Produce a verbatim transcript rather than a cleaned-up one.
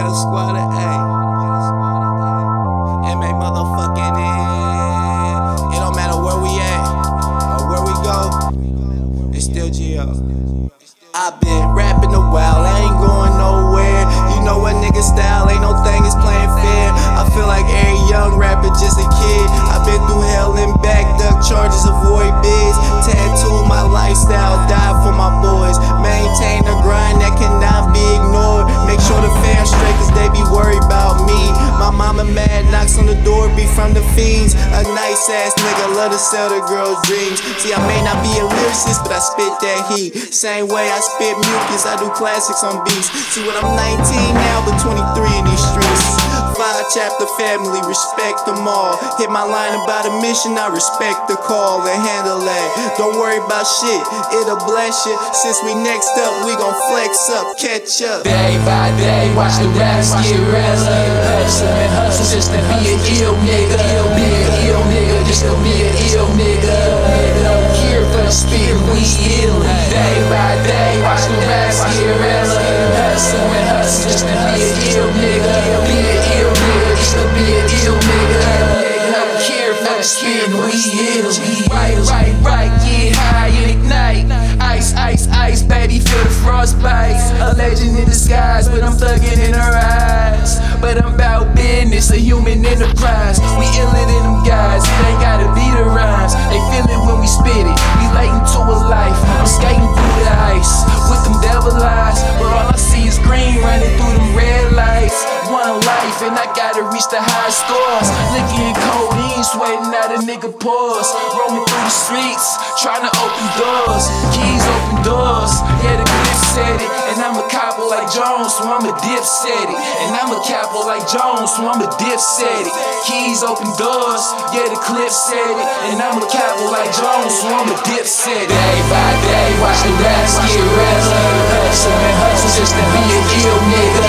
got a squad of A. M A motherfucking N. It don't matter where we at or where we go, it's still G O. I've been rapping a while, I ain't going nowhere. You know what nigga style, ain't no thing is playing fair. I feel like every young rapper just a kid. I've been through hell and back, duck charges, avoid bids. Tattoo my lifestyle, die for my boys. Maintain the grind that cannot be ignored. Make sure the fam straight cause they be worried about me. My mama mad, knocks on the door, be from the fiends. A nice ass nigga, love to sell the girls' dreams. See, I may not be a lyricist, but I spit that heat. Same way I spit mucus, I do classics on beats. See what I'm nineteen now, but twenty-three in these streets. Five chapter family, respect them all. Hit my line about a mission, I respect the call and handle that. Don't worry about shit, it'll bless you. Since we next up, we gon' flex up, catch up. Day by day, watch the raps get realer. Hustle and hustle just to be an ill nigga. Be an ill nigga, just to be an ill nigga. No care for the spit, we ill. Day by day, watch the raps get realer. Hustle and hustle just to be an ill nigga. Be an ill nigga, just to be an ill nigga. No care for the spit, we ill. Right, right, right, get high and ignite. Ice, ice, ice, baby, feel the frostbite. A legend in disguise, but I'm thugging in her eyes. But I'm about business, a human enterprise. We iller than them guys, it ain't gotta be the rhymes. They feel it when we spit it, relating to a life. I'm skating through the ice, with them devil eyes. But all I see is green running through them red lights. One life, and I gotta reach the high scores. Licking codeine, sweating out a nigga pores. Roaming through the streets, trying to open doors. Keys open doors, yeah, the clip said it. And I'm a copper like Jones, so I'm a dip set it. And I'm a capo like Jones, so I'm a dip set it. Keys open doors, yeah, the clip said it. And I'm a capo like Jones, so I'm a dip set it. Day by day, watch the raps get realer. Hustle and hustle just to be an ill nigga.